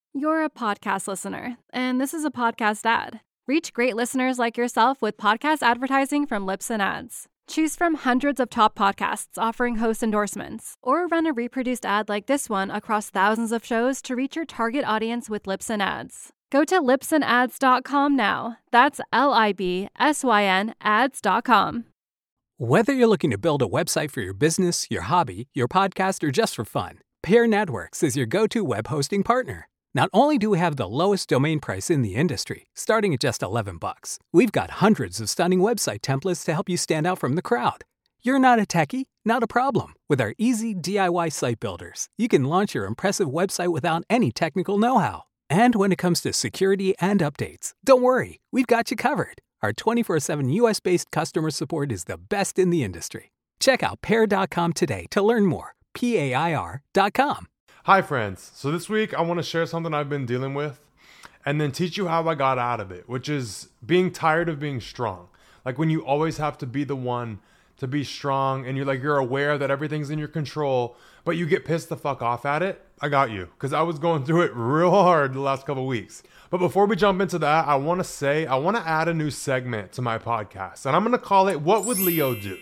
You're a podcast listener, and this is a podcast ad. Reach great listeners like yourself with podcast advertising from Libsyn Ads. Choose from hundreds of top podcasts offering host endorsements, or run a reproduced ad like this one across thousands of shows to reach your target audience with Libsyn Ads. Go to libsynads.com now. That's LIBSYN ads.com. Whether you're looking to build a website for your business, your hobby, your podcast, or just for fun, Peer Networks is your go-to web hosting partner. Not only do we have the lowest domain price in the industry, starting at just $11, we've got hundreds of stunning website templates to help you stand out from the crowd. You're not a techie? Not a problem. With our easy DIY site builders, you can launch your impressive website without any technical know-how. And when it comes to security and updates, don't worry, we've got you covered. Our 24/7 US-based customer support is the best in the industry. Check out Pair.com today to learn more. PAIR.com. Hi friends, so this week I want to share something I've been dealing with and then teach you how I got out of it, which is being tired of being strong. Like when you always have to be the one to be strong and you're aware that everything's in your control, but you get pissed the fuck off at it. I got you, because I was going through it real hard the last couple weeks. But before we jump into that, I want to add a new segment to my podcast, and I'm going to call it What Would Leo Do?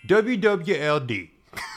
WWLD.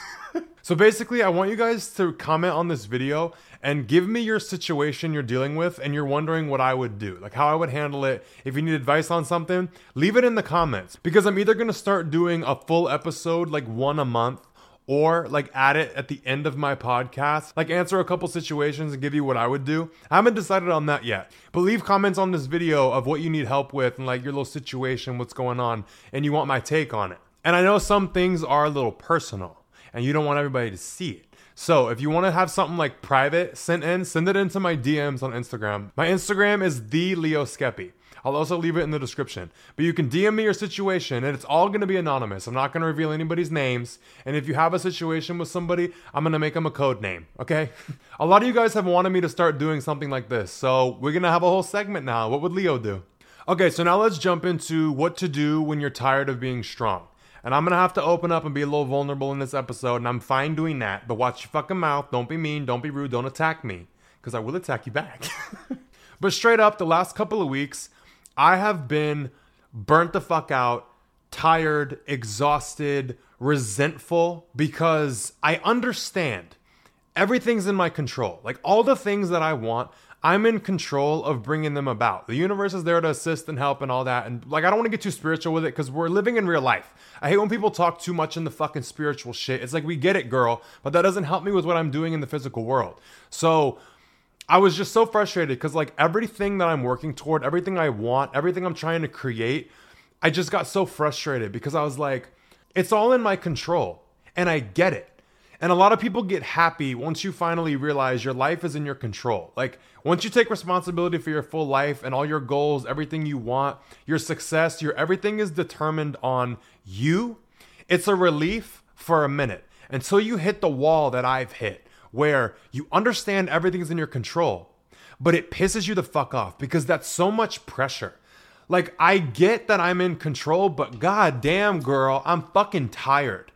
So basically, I want you guys to comment on this video and give me your situation you're dealing with and you're wondering what I would do, like how I would handle it. If you need advice on something, leave it in the comments, because I'm either going to start doing a full episode, like one a month, or like add it at the end of my podcast, like answer a couple situations and give you what I would do. I haven't decided on that yet, but leave comments on this video of what you need help with and like your little situation, what's going on, and you want my take on it. And I know some things are a little personal and you don't want everybody to see it. So if you want to have something like private send it into my DMs on Instagram. My Instagram is @TheLeoSkeppy. I'll also leave it in the description. But you can DM me your situation and it's all going to be anonymous. I'm not going to reveal anybody's names. And if you have a situation with somebody, I'm going to make them a code name, okay? A lot of you guys have wanted me to start doing something like this. So we're going to have a whole segment now. What would Leo do? Okay, so now let's jump into what to do when you're tired of being strong. And I'm going to have to open up and be a little vulnerable in this episode, and I'm fine doing that. But watch your fucking mouth. Don't be mean. Don't be rude. Don't attack me, because I will attack you back. But straight up, the last couple of weeks, I have been burnt the fuck out, tired, exhausted, resentful, because I understand everything's in my control. Like all the things that I want, I'm in control of bringing them about. The universe is there to assist and help and all that. And like, I don't want to get too spiritual with it because we're living in real life. I hate when people talk too much in the fucking spiritual shit. It's like, we get it, girl, but that doesn't help me with what I'm doing in the physical world. So I was just so frustrated because like everything that I'm working toward, everything I want, everything I'm trying to create, I just got so frustrated because I was like, it's all in my control and I get it. And a lot of people get happy once you finally realize your life is in your control. Like once you take responsibility for your full life and all your goals, everything you want, your success, your everything is determined on you. It's a relief for a minute until you hit the wall that I've hit, where you understand everything's in your control, but it pisses you the fuck off because that's so much pressure. Like I get that I'm in control, but god damn girl, I'm fucking tired.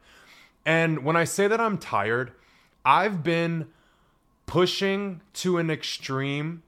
And when I say that I'm tired, I've been pushing to an extreme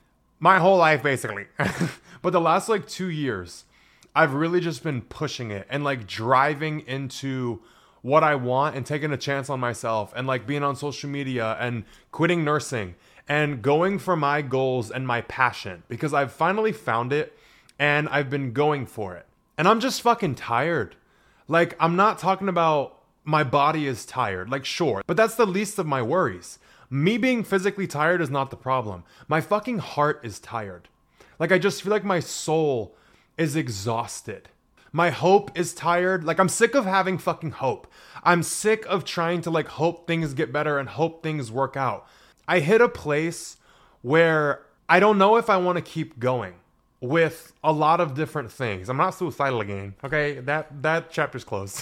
my whole life, basically. But the last like 2 years, I've really just been pushing it and like driving into what I want and taking a chance on myself and like being on social media and quitting nursing and going for my goals and my passion because I've finally found it and I've been going for it. And I'm just fucking tired. Like, I'm not talking about my body is tired, like sure, but that's the least of my worries. Me being physically tired is not the problem. My fucking heart is tired. Like I just feel like my soul is exhausted. My hope is tired. Like I'm sick of having fucking hope. I'm sick of trying to like hope things get better and hope things work out. I hit a place where I don't know if I want to keep going with a lot of different things. I'm not suicidal again, okay? That chapter's closed.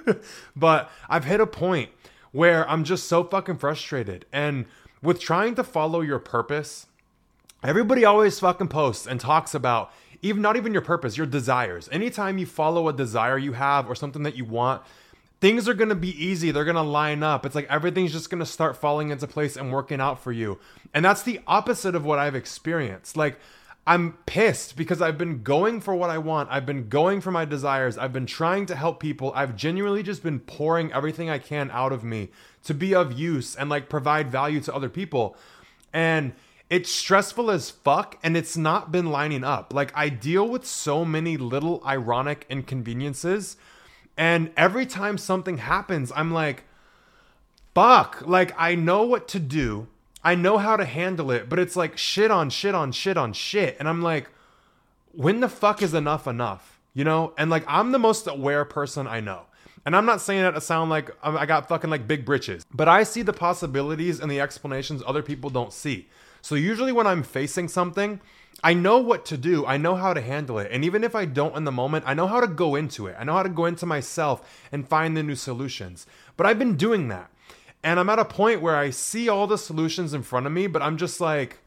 But I've hit a point where I'm just so fucking frustrated. And with trying to follow your purpose, everybody always fucking posts and talks about not even your purpose, your desires. Anytime you follow a desire you have or something that you want, things are going to be easy. They're going to line up. It's like everything's just going to start falling into place and working out for you. And that's the opposite of what I've experienced. Like, I'm pissed because I've been going for what I want. I've been going for my desires. I've been trying to help people. I've genuinely just been pouring everything I can out of me to be of use and like provide value to other people. And it's stressful as fuck, and it's not been lining up. Like, I deal with so many little ironic inconveniences, and every time something happens, I'm like, fuck, like, I know what to do. I know how to handle it, but it's like shit on shit on shit on shit. And I'm like, when the fuck is enough enough? You know? And like, I'm the most aware person I know. And I'm not saying that to sound like I got fucking like big britches, but I see the possibilities and the explanations other people don't see. So usually when I'm facing something, I know what to do. I know how to handle it. And even if I don't in the moment, I know how to go into it. I know how to go into myself and find the new solutions. But I've been doing that. And I'm at a point where I see all the solutions in front of me, but I'm just like,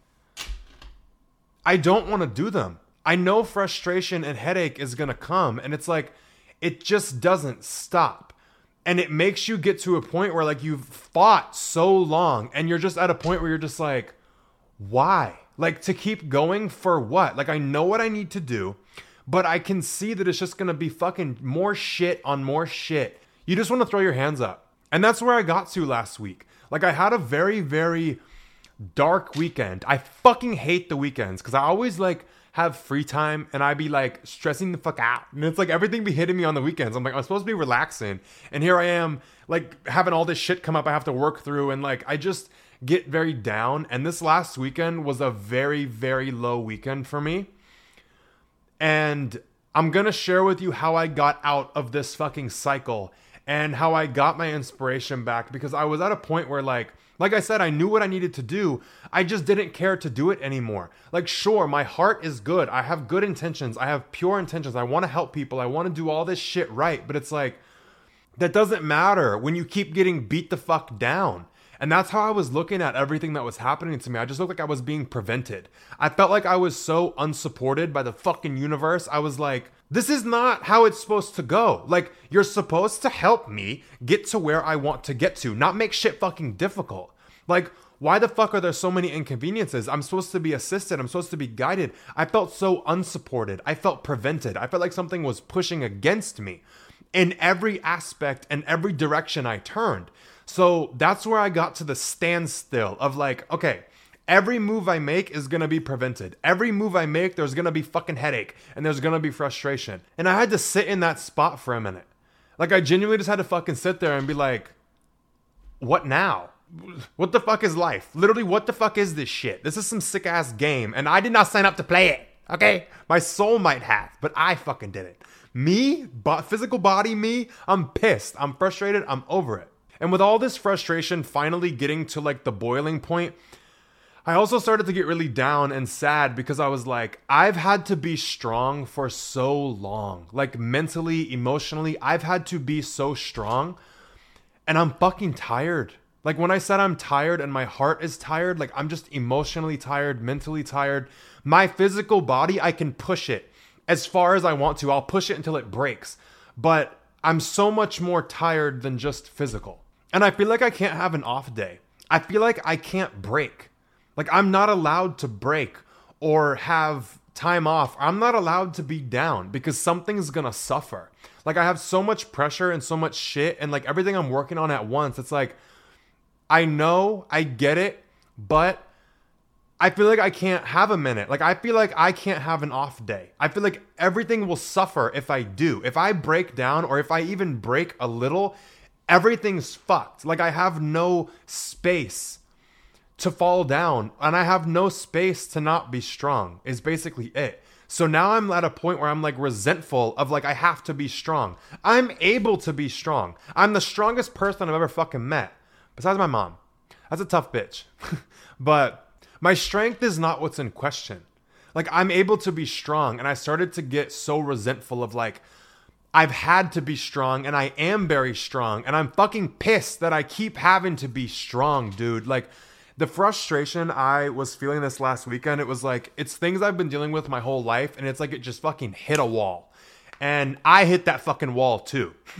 I don't want to do them. I know frustration and headache is going to come. And it's like, it just doesn't stop. And it makes you get to a point where like you've fought so long and you're just at a point where you're just like, why? Like, to keep going for what? Like, I know what I need to do, but I can see that it's just going to be fucking more shit on more shit. You just want to throw your hands up. And that's where I got to last week. Like, I had a very, very dark weekend. I fucking hate the weekends because I always like have free time and I be like stressing the fuck out. And it's like everything be hitting me on the weekends. I'm like, I'm supposed to be relaxing. And here I am like having all this shit come up I have to work through. And like, I just get very down. And this last weekend was a very, very low weekend for me. And I'm going to share with you how I got out of this fucking cycle and how I got my inspiration back, because I was at a point where like I said, I knew what I needed to do. I just didn't care to do it anymore. Like, sure, my heart is good. I have good intentions. I have pure intentions. I want to help people. I want to do all this shit right. But it's like, that doesn't matter when you keep getting beat the fuck down. And that's how I was looking at everything that was happening to me. I just looked like I was being prevented. I felt like I was so unsupported by the fucking universe. I was like, this is not how it's supposed to go. Like, you're supposed to help me get to where I want to get to, not make shit fucking difficult. Like, why the fuck are there so many inconveniences? I'm supposed to be assisted. I'm supposed to be guided. I felt so unsupported. I felt prevented. I felt like something was pushing against me in every aspect and every direction I turned. So that's where I got to the standstill of like, okay, every move I make is going to be prevented. Every move I make, there's going to be fucking headache and there's going to be frustration. And I had to sit in that spot for a minute. Like, I genuinely just had to fucking sit there and be like, what now? What the fuck is life? Literally, what the fuck is this shit? This is some sick ass game and I did not sign up to play it. Okay? My soul might have, but I fucking did it. Me, physical body me, I'm pissed. I'm frustrated. I'm over it. And with all this frustration finally getting to like the boiling point, I also started to get really down and sad because I was like, I've had to be strong for so long. Like, mentally, emotionally, I've had to be so strong and I'm fucking tired. Like, when I said I'm tired and my heart is tired, like, I'm just emotionally tired, mentally tired. My physical body, I can push it as far as I want to. I'll push it until it breaks. But I'm so much more tired than just physical. And I feel like I can't have an off day. I feel like I can't break. Like, I'm not allowed to break or have time off. I'm not allowed to be down because something's gonna suffer. Like, I have so much pressure and so much shit and like everything I'm working on at once. It's like, I know, I get it, but I feel like I can't have a minute. Like, I feel like I can't have an off day. I feel like everything will suffer if I do. If I break down or if I even break a little, everything's fucked. Like, I have no space to fall down and I have no space to not be strong is basically it. So now I'm at a point where I'm like resentful of like, I have to be strong. I'm able to be strong. I'm the strongest person I've ever fucking met. Besides my mom. That's a tough bitch. But my strength is not what's in question. Like, I'm able to be strong and I started to get so resentful of like, I've had to be strong and I am very strong and I'm fucking pissed that I keep having to be strong, dude. Like, the frustration I was feeling this last weekend, it was like, it's things I've been dealing with my whole life and it's like it just fucking hit a wall. And I hit that fucking wall too.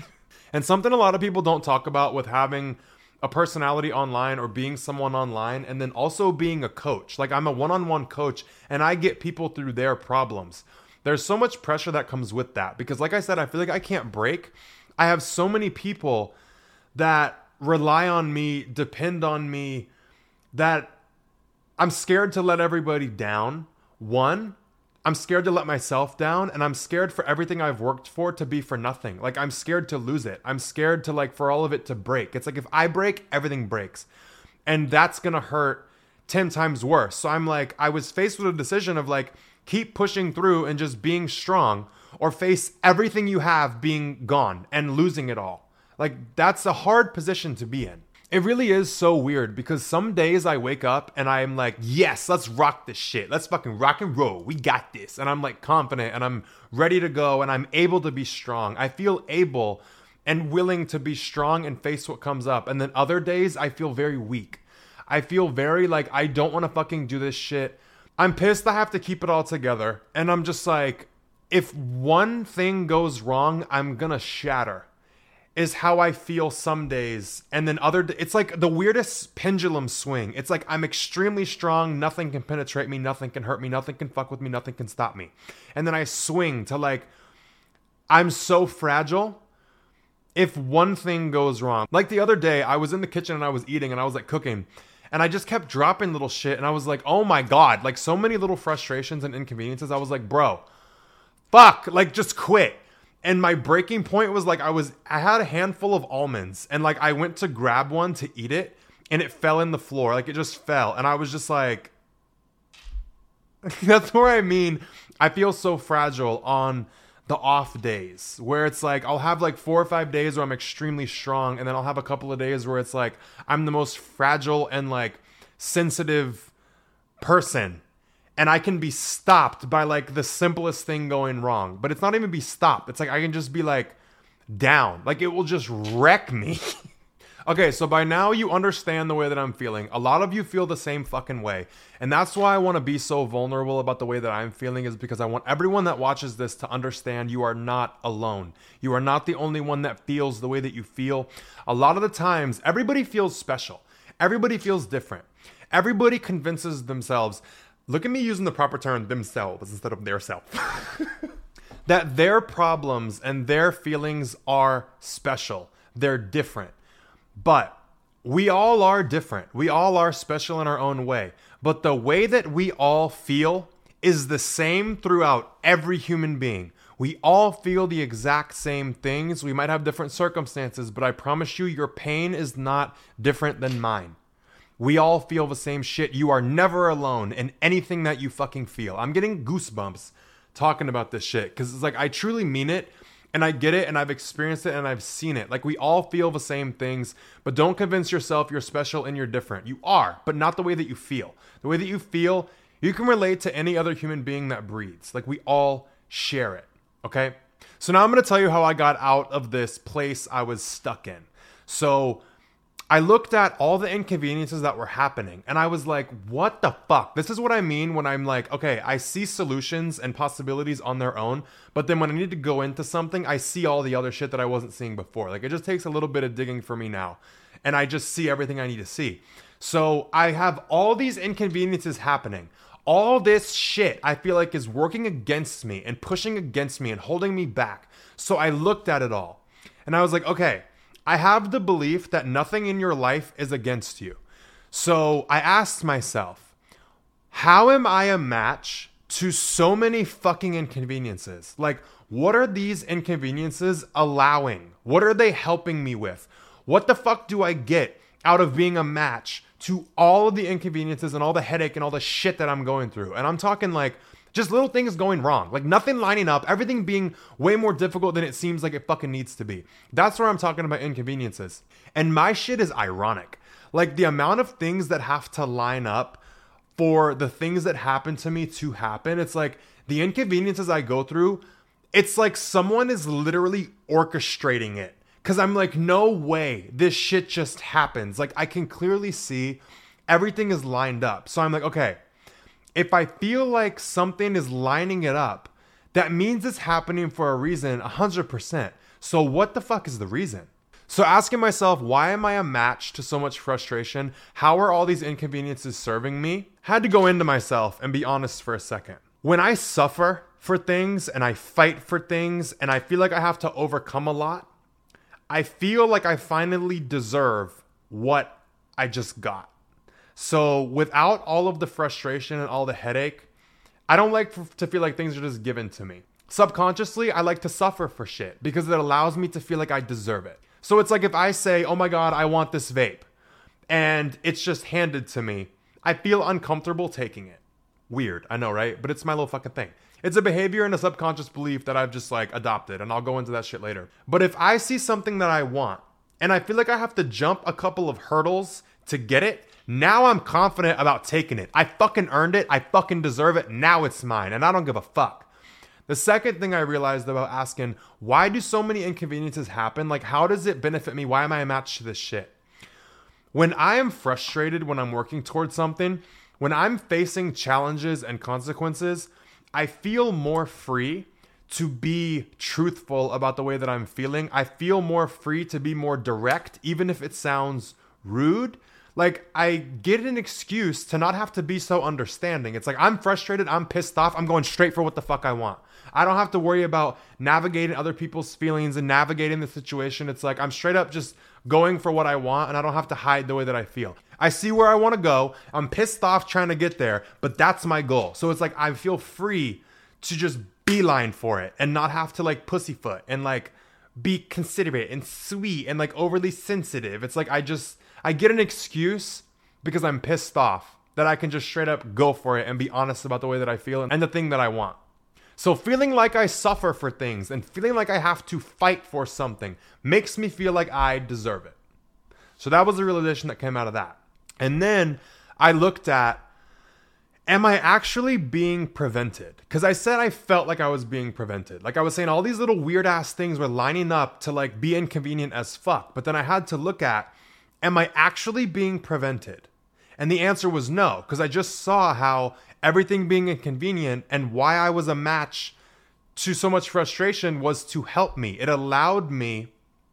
And something a lot of people don't talk about with having a personality online or being someone online, and then also being a coach. Like, I'm a one-on-one coach and I get people through their problems. There's so much pressure that comes with that because, like I said, I feel like I can't break. I have so many people that rely on me, depend on me, that I'm scared to let everybody down. One, I'm scared to let myself down, and I'm scared for everything I've worked for to be for nothing. Like, I'm scared to lose it. I'm scared to, like, for all of it to break. It's like, if I break, everything breaks. And that's gonna hurt 10 times worse. So I'm like, I was faced with a decision of, like, keep pushing through and just being strong, or face everything you have being gone and losing it all. Like, that's a hard position to be in. It really is so weird because some days I wake up and I'm like, yes, let's rock this shit. Let's fucking rock and roll. We got this. And I'm like confident and I'm ready to go and I'm able to be strong. I feel able and willing to be strong and face what comes up. And then other days I feel very weak. I feel very like I don't want to fucking do this shit. I'm pissed I have to keep it all together. And I'm just like, if one thing goes wrong, I'm gonna shatter. Is how I feel some days. And then it's like the weirdest pendulum swing. It's like I'm extremely strong. Nothing can penetrate me. Nothing can hurt me. Nothing can fuck with me. Nothing can stop me. And then I swing to like, I'm so fragile if one thing goes wrong. Like the other day, I was in the kitchen and I was eating and I was like cooking. And I just kept dropping little shit. And I was like, oh my God. Like so many little frustrations and inconveniences. I was like, bro, fuck. Like just quit. And my breaking point was like, I had a handful of almonds and like I went to grab one to eat it and it fell in the floor. Like it just fell. And I was just like, that's where I mean, I feel so fragile on the off days where it's like, I'll have like 4 or 5 days where I'm extremely strong. And then I'll have a couple of days where it's like, I'm the most fragile and like sensitive person. And I can be stopped by like the simplest thing going wrong. But it's not even be stopped. It's like I can just be like down. Like it will just wreck me. Okay, so by now you understand the way that I'm feeling. A lot of you feel the same fucking way. And that's why I want to be so vulnerable about the way that I'm feeling, is because I want everyone that watches this to understand you are not alone. You are not the only one that feels the way that you feel. A lot of the times, everybody feels special. Everybody feels different. Everybody convinces themselves, look at me using the proper term, themselves instead of their self, that their problems and their feelings are special. They're different. But we all are different. We all are special in our own way. But the way that we all feel is the same throughout every human being. We all feel the exact same things. We might have different circumstances, but I promise you, your pain is not different than mine. We all feel the same shit. You are never alone in anything that you fucking feel. I'm getting goosebumps talking about this shit because it's like I truly mean it and I get it and I've experienced it and I've seen it. Like we all feel the same things, but don't convince yourself you're special and you're different. You are, but not the way that you feel. The way that you feel, you can relate to any other human being that breathes. Like we all share it, okay? So now I'm going to tell you how I got out of this place I was stuck in. So I looked at all the inconveniences that were happening and I was like, what the fuck? This is what I mean when I'm like, okay, I see solutions and possibilities on their own, but then when I need to go into something, I see all the other shit that I wasn't seeing before. Like it just takes a little bit of digging for me now and I just see everything I need to see. So I have all these inconveniences happening. All this shit I feel like is working against me and pushing against me and holding me back. So I looked at it all and I was like, okay, I have the belief that nothing in your life is against you. So I asked myself, how am I a match to so many fucking inconveniences? Like, what are these inconveniences allowing? What are they helping me with? What the fuck do I get out of being a match to all of the inconveniences and all the headache and all the shit that I'm going through? And I'm talking like just little things going wrong, like nothing lining up, everything being way more difficult than it seems like it fucking needs to be. That's where I'm talking about inconveniences. And my shit is ironic. Like the amount of things that have to line up for the things that happen to me to happen. It's like the inconveniences I go through, it's like someone is literally orchestrating it. Cause I'm like, no way this shit just happens. Like I can clearly see everything is lined up. So I'm like, okay, if I feel like something is lining it up, that means it's happening for a reason, 100%. So what the fuck is the reason? So asking myself, why am I a match to so much frustration? How are all these inconveniences serving me? Had to go into myself and be honest for a second. When I suffer for things and I fight for things and I feel like I have to overcome a lot, I feel like I finally deserve what I just got. So without all of the frustration and all the headache, I don't like to feel like things are just given to me. Subconsciously, I like to suffer for shit because it allows me to feel like I deserve it. So it's like if I say, oh my God, I want this vape, and it's just handed to me, I feel uncomfortable taking it. Weird, I know, right? But it's my little fucking thing. It's a behavior and a subconscious belief that I've just like adopted, and I'll go into that shit later. But if I see something that I want, and I feel like I have to jump a couple of hurdles to get it, now I'm confident about taking it. I fucking earned it. I fucking deserve it. Now it's mine, and I don't give a fuck. The second thing I realized about asking, why do so many inconveniences happen? Like, how does it benefit me? Why am I a match to this shit? When I am frustrated when I'm working towards something, when I'm facing challenges and consequences, I feel more free to be truthful about the way that I'm feeling. I feel more free to be more direct, even if it sounds rude. Like, I get an excuse to not have to be so understanding. It's like, I'm frustrated, I'm pissed off, I'm going straight for what the fuck I want. I don't have to worry about navigating other people's feelings and navigating the situation. It's like, I'm straight up just going for what I want, and I don't have to hide the way that I feel. I see where I want to go. I'm pissed off trying to get there, but that's my goal. So it's like, I feel free to just beeline for it and not have to like pussyfoot and like be considerate and sweet and like overly sensitive. It's like, I get an excuse because I'm pissed off that I can just straight up go for it and be honest about the way that I feel and the thing that I want. So feeling like I suffer for things and feeling like I have to fight for something makes me feel like I deserve it. So that was the realization that came out of that. And then I looked at, am I actually being prevented? Because I said I felt like I was being prevented. Like I was saying, all these little weird ass things were lining up to like be inconvenient as fuck. But then I had to look at, am I actually being prevented? And the answer was no, because I just saw how everything being inconvenient and why I was a match to so much frustration was to help me. It allowed me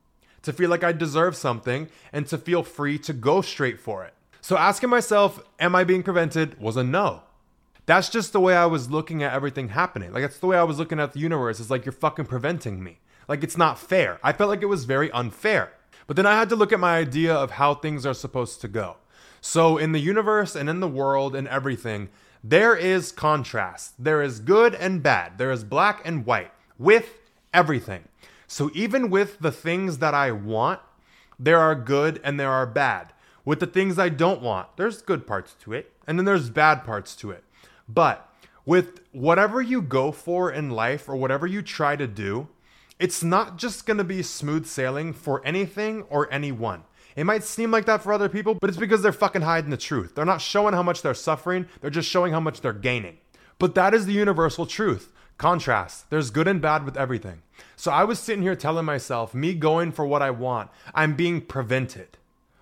to feel like I deserve something and to feel free to go straight for it. So asking myself, am I being prevented, was a no. That's just the way I was looking at everything happening. Like, that's the way I was looking at the universe. It's like, you're fucking preventing me. Like, it's not fair. I felt like it was very unfair. But then I had to look at my idea of how things are supposed to go. So in the universe and in the world and everything, there is contrast. There is good and bad. There is black and white with everything. So even with the things that I want, there are good and there are bad. With the things I don't want, there's good parts to it, and then there's bad parts to it. But with whatever you go for in life or whatever you try to do, it's not just going to be smooth sailing for anything or anyone. It might seem like that for other people, but it's because they're fucking hiding the truth. They're not showing how much they're suffering. They're just showing how much they're gaining. But that is the universal truth. Contrast. There's good and bad with everything. So I was sitting here telling myself, me going for what I want, I'm being prevented.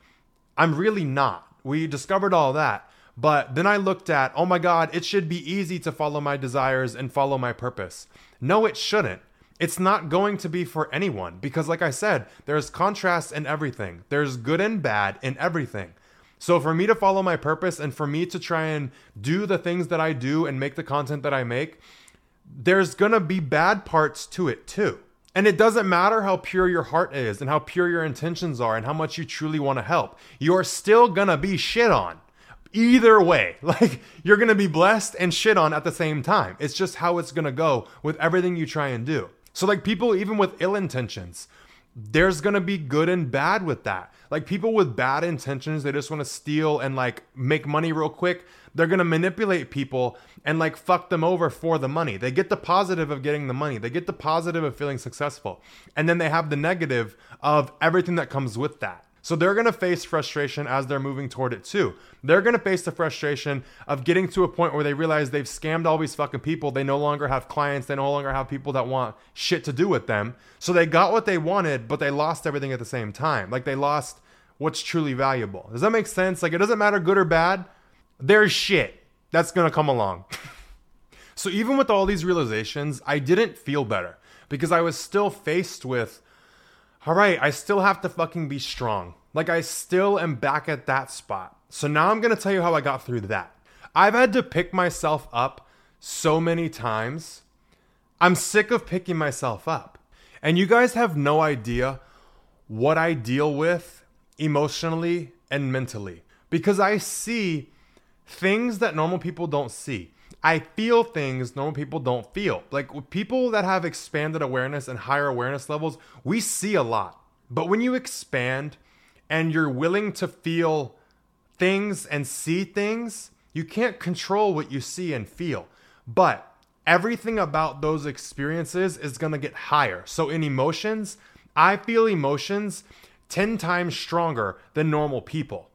I'm really not. We discovered all that. But then I looked at, oh my God, it should be easy to follow my desires and follow my purpose. No, it shouldn't. It's not going to be for anyone because, like I said, there's contrast in everything. There's good and bad in everything. So for me to follow my purpose and for me to try and do the things that I do and make the content that I make, there's going to be bad parts to it too. And it doesn't matter how pure your heart is and how pure your intentions are and how much you truly want to help. You're still going to be shit on. Either way, like, you're going to be blessed and shit on at the same time. It's just how it's going to go with everything you try and do. So like people, even with ill intentions, there's going to be good and bad with that. Like people with bad intentions, they just want to steal and like make money real quick. They're going to manipulate people and like fuck them over for the money. They get the positive of getting the money. They get the positive of feeling successful. And then they have the negative of everything that comes with that. So they're going to face frustration as they're moving toward it too. They're going to face the frustration of getting to a point where they realize they've scammed all these fucking people. They no longer have clients. They no longer have people that want shit to do with them. So they got what they wanted, but they lost everything at the same time. Like they lost what's truly valuable. Does that make sense? Like it doesn't matter good or bad. There's shit that's going to come along. So even with all these realizations, I didn't feel better because I was still faced with all right, I still have to fucking be strong. Like, I still am back at that spot. So now I'm going to tell you how I got through that. I've had to pick myself up so many times. I'm sick of picking myself up. And you guys have no idea what I deal with emotionally and mentally. Because I see things that normal people don't see. I feel things normal people don't feel. Like, with people that have expanded awareness and higher awareness levels, we see a lot. But when you expand and you're willing to feel things and see things, you can't control what you see and feel. But everything about those experiences is going to get higher. So in emotions, I feel emotions 10 times stronger than normal people.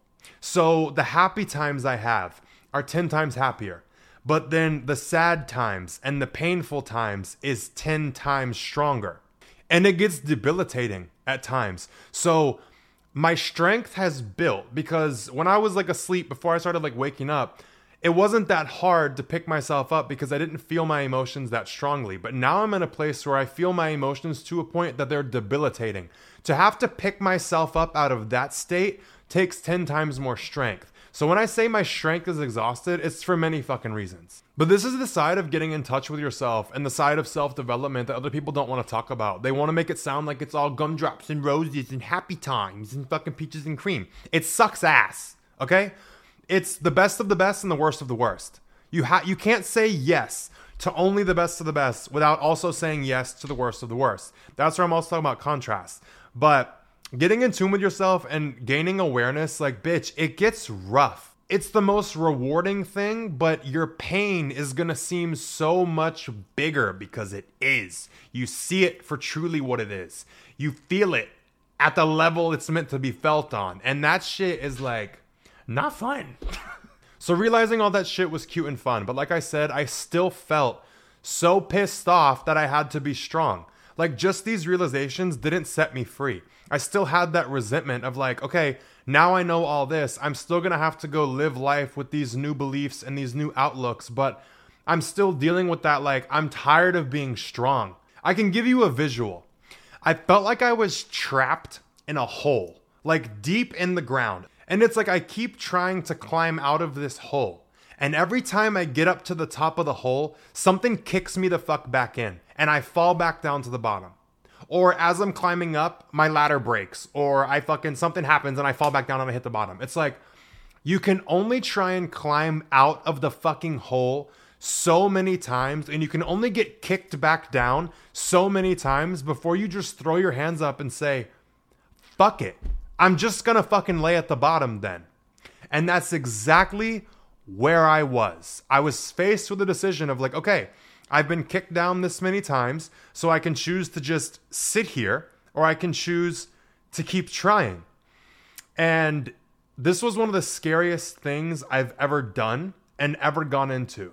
So the happy times I have are 10 times happier. But then the sad times and the painful times is 10 times stronger. And it gets debilitating at times. So my strength has built, because when I was like asleep before I started like waking up, it wasn't that hard to pick myself up because I didn't feel my emotions that strongly. But now I'm in a place where I feel my emotions to a point that they're debilitating. To have to pick myself up out of that state takes 10 times more strength. So when I say my strength is exhausted, it's for many fucking reasons. But this is the side of getting in touch with yourself and the side of self-development that other people don't want to talk about. They want to make it sound like it's all gumdrops and roses and happy times and fucking peaches and cream. It sucks ass, okay? It's the best of the best and the worst of the worst. You can't say yes to only the best of the best without also saying yes to the worst of the worst. That's where I'm also talking about contrast. But getting in tune with yourself and gaining awareness, like, bitch, it gets rough. It's the most rewarding thing, but your pain is gonna seem so much bigger because it is. You see it for truly what it is. You feel it at the level it's meant to be felt on. And that shit is like, not fun. So realizing all that shit was cute and fun. But like I said, I still felt so pissed off that I had to be strong. Like, just these realizations didn't set me free. I still had that resentment of like, okay, now I know all this. I'm still going to have to go live life with these new beliefs and these new outlooks, but I'm still dealing with that. Like, I'm tired of being strong. I can give you a visual. I felt like I was trapped in a hole, like deep in the ground. And it's like I keep trying to climb out of this hole. And every time I get up to the top of the hole, something kicks me the fuck back in. And I fall back down to the bottom. Or as I'm climbing up, my ladder breaks. Or something happens and I fall back down and I hit the bottom. It's like, you can only try and climb out of the fucking hole so many times. And you can only get kicked back down so many times before you just throw your hands up and say, fuck it. I'm just gonna fucking lay at the bottom then. And that's exactly where I was. I was faced with a decision of like, okay, I've been kicked down this many times, so I can choose to just sit here, or I can choose to keep trying. And this was one of the scariest things I've ever done and ever gone into.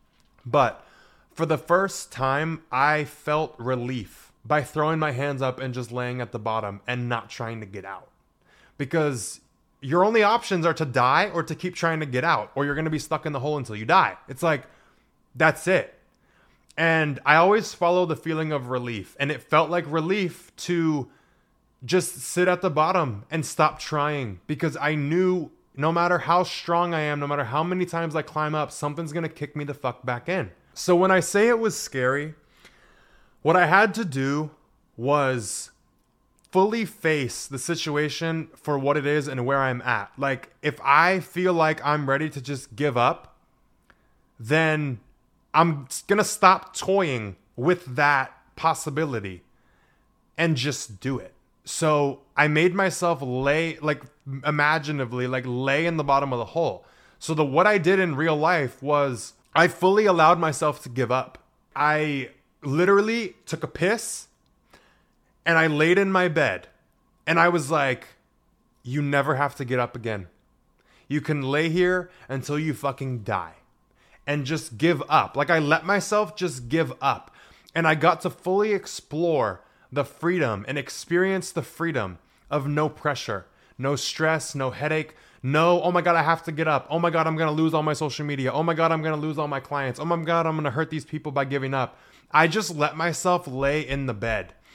But for the first time, I felt relief by throwing my hands up and just laying at the bottom and not trying to get out. Because your only options are to die or to keep trying to get out, or you're going to be stuck in the hole until you die. It's like, that's it. And I always follow the feeling of relief. And it felt like relief to just sit at the bottom and stop trying, because I knew no matter how strong I am, no matter how many times I climb up, something's going to kick me the fuck back in. So when I say it was scary, what I had to do was fully face the situation for what it is and where I'm at. Like, if I feel like I'm ready to just give up, then I'm going to stop toying with that possibility and just do it. So I made myself lay, like, imaginatively, like, lay in the bottom of the hole. So what I did in real life was I fully allowed myself to give up. I literally took a piss and I laid in my bed and I was like, you never have to get up again. You can lay here until you fucking die and just give up. Like, I let myself just give up, and I got to fully explore the freedom and experience the freedom of no pressure, no stress, no headache, no, oh my God, I have to get up. Oh my God, I'm going to lose all my social media. Oh my God, I'm going to lose all my clients. Oh my God, I'm going to hurt these people by giving up. I just let myself lay in the bed.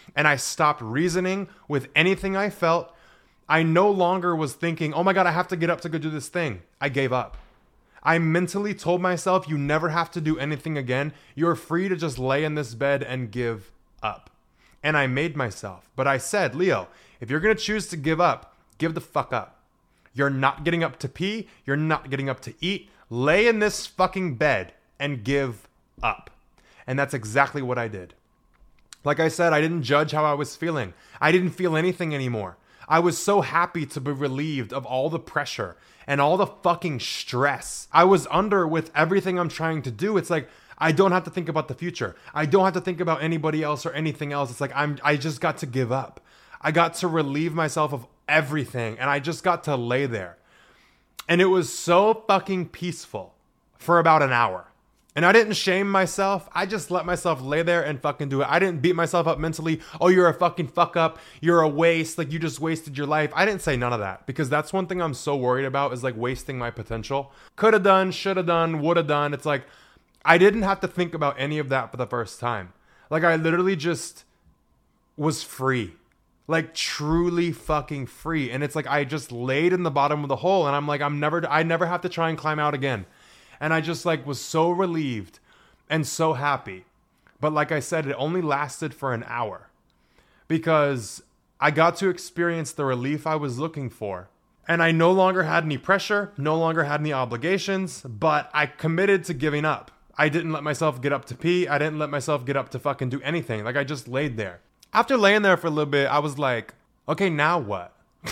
and I stopped reasoning with anything I felt, I no longer was thinking, oh my God, I have to get up to go do this thing. I gave up. I mentally told myself, you never have to do anything again. You're free to just lay in this bed and give up. And I made myself. But I said, Leo, if you're going to choose to give up, give the fuck up. You're not getting up to pee. You're not getting up to eat. Lay in this fucking bed and give up. And that's exactly what I did. Like I said, I didn't judge how I was feeling. I didn't feel anything anymore. I was so happy to be relieved of all the pressure and all the fucking stress I was under with everything I'm trying to do. It's like, I don't have to think about the future. I don't have to think about anybody else or anything else. It's like, I just got to give up. I got to relieve myself of everything, and I just got to lay there. And it was so fucking peaceful for about an hour. And I didn't shame myself. I just let myself lay there and fucking do it. I didn't beat myself up mentally. Oh, you're a fucking fuck up. You're a waste. Like, you just wasted your life. I didn't say none of that, because that's one thing I'm so worried about, is like wasting my potential. Could have done, should have done, would have done. It's like, I didn't have to think about any of that for the first time. Like, I literally just was free. Like, truly fucking free. And it's like, I just laid in the bottom of the hole, and I'm like, I never have to try and climb out again. And I just like was so relieved and so happy. But like I said, it only lasted for an hour, because I got to experience the relief I was looking for. And I no longer had any pressure, no longer had any obligations, but I committed to giving up. I didn't let myself get up to pee. I didn't let myself get up to fucking do anything. Like, I just laid there. After laying there for a little bit, I was like, okay, now what?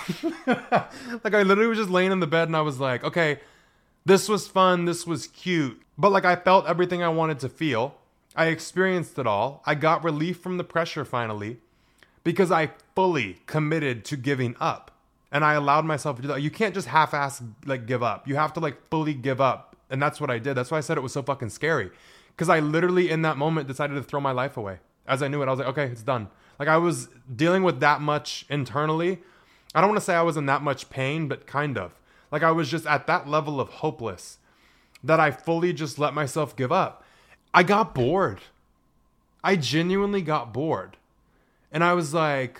Like, I literally was just laying in the bed, and I was like, okay, this was fun, this was cute. But like, I felt everything I wanted to feel. I experienced it all. I got relief from the pressure finally, because I fully committed to giving up. And I allowed myself to do that. You can't just half-ass like give up. You have to like fully give up. And that's what I did. That's why I said it was so fucking scary. Because I literally in that moment decided to throw my life away. As I knew it, I was like, okay, it's done. Like, I was dealing with that much internally. I don't want to say I was in that much pain, but kind of. Like, I was just at that level of hopeless that I fully just let myself give up. I got bored. I genuinely got bored. And I was like,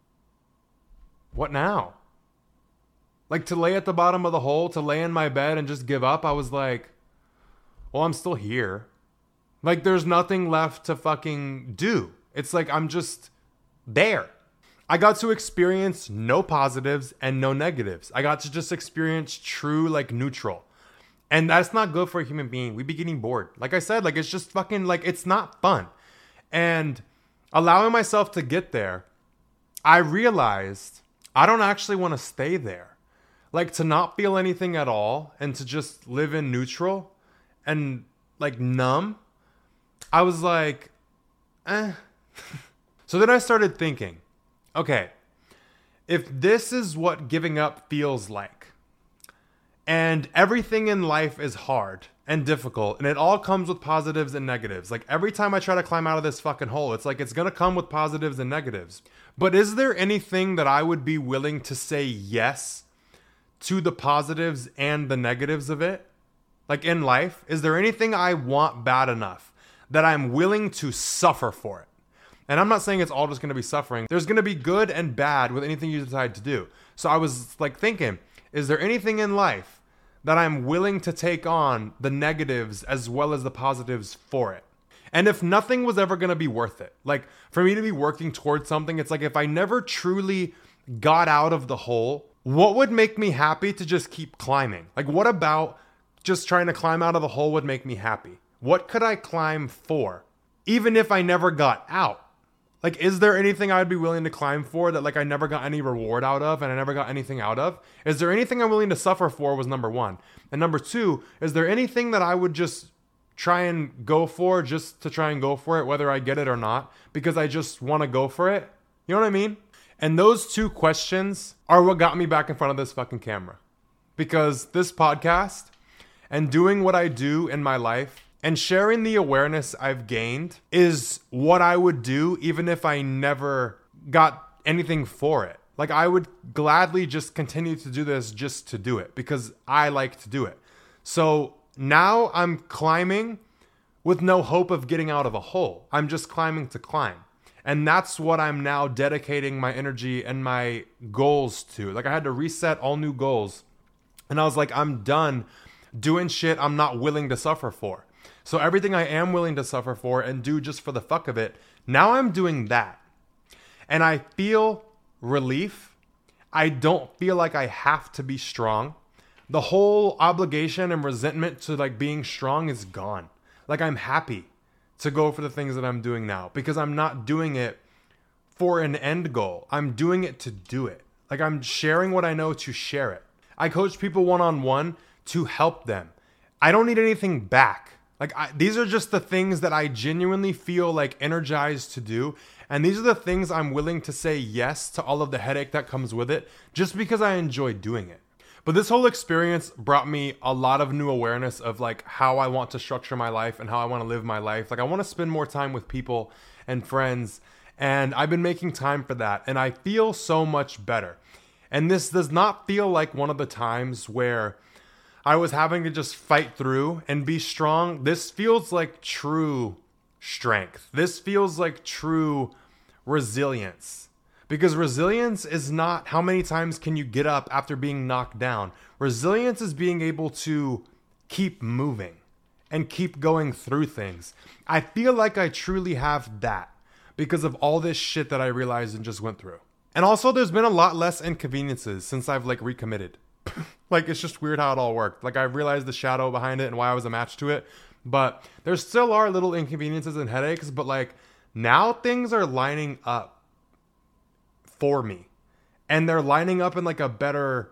what now? Like, to lay at the bottom of the hole, to lay in my bed and just give up, I was like, well, I'm still here. Like, there's nothing left to fucking do. It's like, I'm just there. I got to experience no positives and no negatives. I got to just experience true, like, neutral. And that's not good for a human being. We be getting bored. Like I said, like, it's just fucking, like, it's not fun. And allowing myself to get there, I realized I don't actually want to stay there. Like, to not feel anything at all and to just live in neutral and, like, numb. I was like, eh. So then I started thinking, okay, if this is what giving up feels like, and everything in life is hard and difficult, and it all comes with positives and negatives. Like, every time I try to climb out of this fucking hole, it's like, it's gonna come with positives and negatives. But is there anything that I would be willing to say yes to the positives and the negatives of it? Like, in life, is there anything I want bad enough that I'm willing to suffer for it? And I'm not saying it's all just going to be suffering. There's going to be good and bad with anything you decide to do. So I was like thinking, is there anything in life that I'm willing to take on the negatives as well as the positives for it? And if nothing was ever going to be worth it, like for me to be working towards something, it's like if I never truly got out of the hole, what would make me happy to just keep climbing? Like, what about just trying to climb out of the hole would make me happy? What could I climb for? Even if I never got out? Like, is there anything I'd be willing to climb for that, like, I never got any reward out of and I never got anything out of? Is there anything I'm willing to suffer for was number one. And number two, is there anything that I would just try and go for just to try and go for it, whether I get it or not, because I just want to go for it? You know what I mean? And those two questions are what got me back in front of this fucking camera. Because this podcast and doing what I do in my life and sharing the awareness I've gained is what I would do even if I never got anything for it. Like, I would gladly just continue to do this just to do it because I like to do it. So now I'm climbing with no hope of getting out of a hole. I'm just climbing to climb. And that's what I'm now dedicating my energy and my goals to. Like I had to reset all new goals. And I was like, I'm done doing shit I'm not willing to suffer for. So everything I am willing to suffer for and do just for the fuck of it, now I'm doing that. And I feel relief. I don't feel like I have to be strong. The whole obligation and resentment to like being strong is gone. Like I'm happy to go for the things that I'm doing now because I'm not doing it for an end goal. I'm doing it to do it. Like I'm sharing what I know to share it. I coach people one-on-one to help them. I don't need anything back. Like these are just the things that I genuinely feel like energized to do. And these are the things I'm willing to say yes to all of the headache that comes with it just because I enjoy doing it. But this whole experience brought me a lot of new awareness of like how I want to structure my life and how I want to live my life. Like I want to spend more time with people and friends, and I've been making time for that, and I feel so much better. And this does not feel like one of the times where I was having to just fight through and be strong. This feels like true strength. This feels like true resilience. Because resilience is not how many times can you get up after being knocked down. Resilience is being able to keep moving and keep going through things. I feel like I truly have that because of all this shit that I realized and just went through. And also there's been a lot less inconveniences since I've like recommitted. Like it's just weird how it all worked. Like I realized the shadow behind it and why I was a match to it. But there still are little inconveniences and headaches. But like now things are lining up for me, and they're lining up in like a better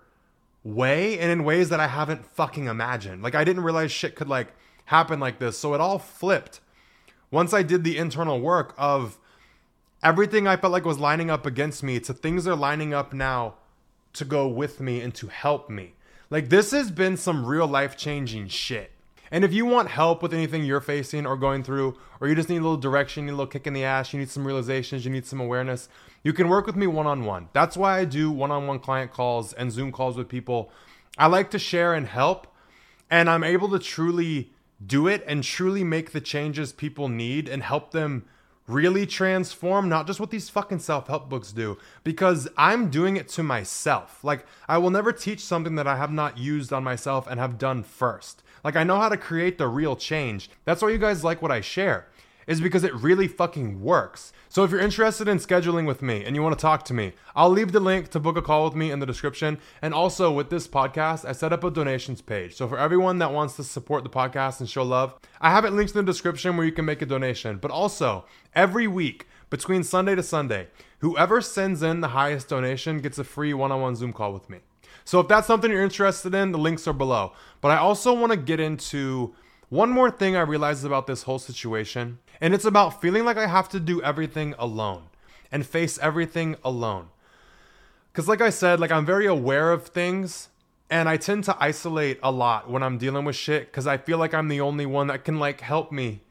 way and in ways that I haven't fucking imagined. Like I didn't realize shit could like happen like this. So it all flipped once I did the internal work of everything I felt like was lining up against me to things are lining up now to go with me and to help me. Like this has been some real life changing shit. And if you want help with anything you're facing or going through, or you just need a little direction, you need a little kick in the ass, you need some realizations, you need some awareness, you can work with me one-on-one. That's why I do one-on-one client calls and Zoom calls with people. I like to share and help, and I'm able to truly do it and truly make the changes people need and help them really transform, not just what these fucking self-help books do, because I'm doing it to myself. Like I will never teach something that I have not used on myself and have done first. Like I know how to create the real change. That's why you guys like what I share, is because it really fucking works. So if you're interested in scheduling with me and you want to talk to me, I'll leave the link to book a call with me in the description. And also with this podcast, I set up a donations page. So for everyone that wants to support the podcast and show love, I have it linked in the description where you can make a donation. But also every week between Sunday to Sunday, whoever sends in the highest donation gets a free one-on-one Zoom call with me. So if that's something you're interested in, the links are below. But I also want to get into one more thing I realized about this whole situation. And it's about feeling like I have to do everything alone and face everything alone. Because like I said, like I'm very aware of things, and I tend to isolate a lot when I'm dealing with shit because I feel like I'm the only one that can like help me.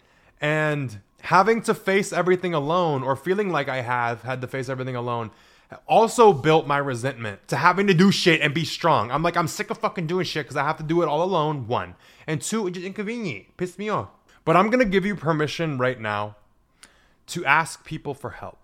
And having to face everything alone, or feeling like I have had to face everything alone, also built my resentment to having to do shit and be strong. I'm like, I'm sick of fucking doing shit because I have to do it all alone, one. And two, it's just inconvenient. Pissed me off. But I'm going to give you permission right now to ask people for help.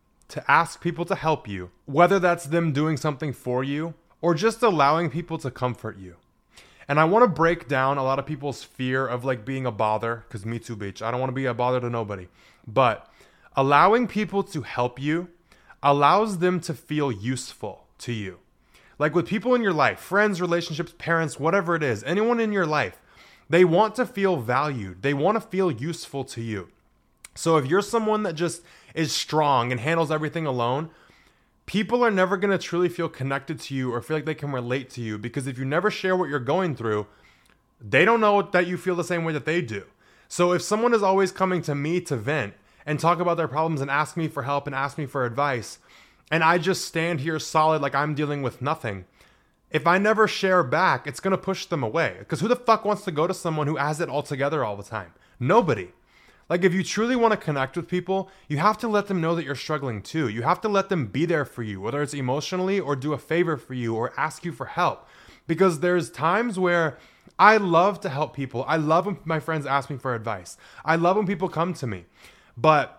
To ask people to help you. Whether that's them doing something for you or just allowing people to comfort you. And I want to break down a lot of people's fear of like being a bother. Because me too, bitch. I don't want to be a bother to nobody. But allowing people to help you allows them to feel useful to you. Like with people in your life, friends, relationships, parents, whatever it is, anyone in your life, they want to feel valued. They want to feel useful to you. So if you're someone that just is strong and handles everything alone, people are never going to truly feel connected to you or feel like they can relate to you, because if you never share what you're going through, they don't know that you feel the same way that they do. So if someone is always coming to me to vent and talk about their problems and ask me for help and ask me for advice, and I just stand here solid like I'm dealing with nothing, if I never share back, it's going to push them away. Because who the fuck wants to go to someone who has it all together all the time? Nobody. Like if you truly want to connect with people, you have to let them know that you're struggling too. You have to let them be there for you, whether it's emotionally or do a favor for you or ask you for help. Because there's times where I love to help people. I love when my friends ask me for advice. I love when people come to me. But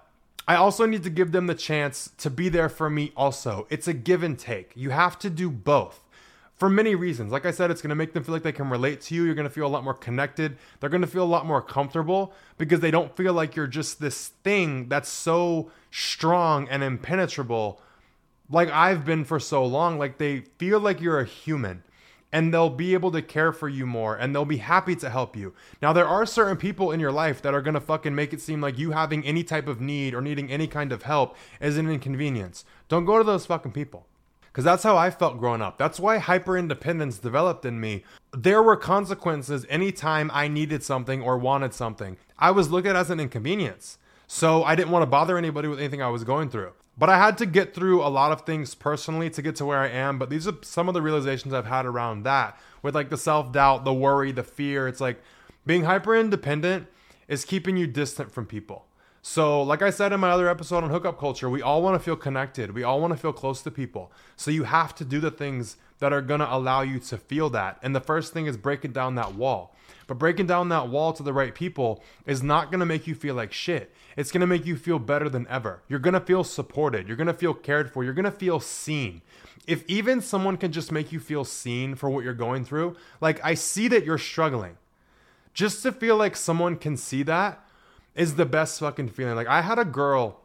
I also need to give them the chance to be there for me also. It's a give and take. You have to do both. For many reasons. Like I said, it's going to make them feel like they can relate to you. You're going to feel a lot more connected. They're going to feel a lot more comfortable because they don't feel like you're just this thing that's so strong and impenetrable like I've been for so long. Like they feel like you're a human and they'll be able to care for you more and they'll be happy to help you. Now, there are certain people in your life that are going to fucking make it seem like you having any type of need or needing any kind of help is an inconvenience. Don't go to those fucking people. Because that's how I felt growing up. That's why hyper-independence developed in me. There were consequences anytime I needed something or wanted something. I was looked at as an inconvenience. So I didn't want to bother anybody with anything I was going through. But I had to get through a lot of things personally to get to where I am. But these are some of the realizations I've had around that. With like the self-doubt, the worry, the fear. It's like being hyper-independent is keeping you distant from people. So like I said in my other episode on hookup culture, we all want to feel connected. We all want to feel close to people. So you have to do the things that are going to allow you to feel that. And the first thing is breaking down that wall. But breaking down that wall to the right people is not going to make you feel like shit. It's going to make you feel better than ever. You're going to feel supported. You're going to feel cared for. You're going to feel seen. If even someone can just make you feel seen for what you're going through, like I see that you're struggling. Just to feel like someone can see that is the best fucking feeling. Like I had a girl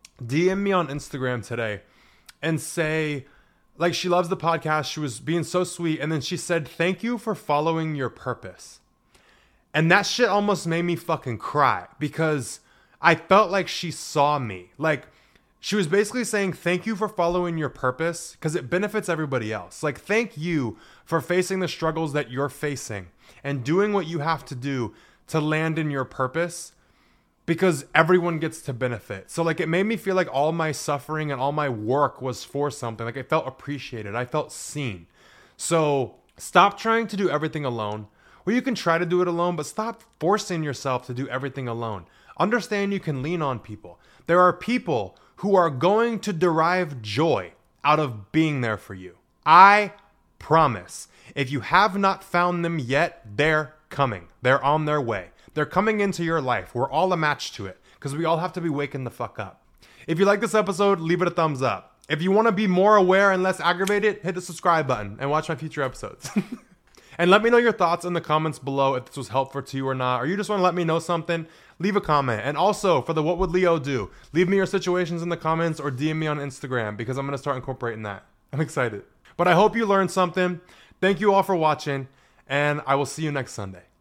DM me on Instagram today and say, like, she loves the podcast. She was being so sweet. And then she said, thank you for following your purpose. And that shit almost made me fucking cry because I felt like she saw me. Like she was basically saying, thank you for following your purpose because it benefits everybody else. Like, thank you for facing the struggles that you're facing and doing what you have to do to land in your purpose. Because everyone gets to benefit. So like it made me feel like all my suffering and all my work was for something. Like I felt appreciated. I felt seen. So stop trying to do everything alone. Or you can try to do it alone, but stop forcing yourself to do everything alone. Understand you can lean on people. There are people who are going to derive joy out of being there for you. I promise. If you have not found them yet, they're coming. They're on their way. They're coming into your life. We're all a match to it because we all have to be waking the fuck up. If you like this episode, leave it a thumbs up. If you want to be more aware and less aggravated, hit the subscribe button and watch my future episodes. And let me know your thoughts in the comments below if this was helpful to you or not, or you just want to let me know something, leave a comment. And also for the What Would Leo Do? Leave me your situations in the comments or DM me on Instagram because I'm going to start incorporating that. I'm excited. But I hope you learned something. Thank you all for watching and I will see you next Sunday.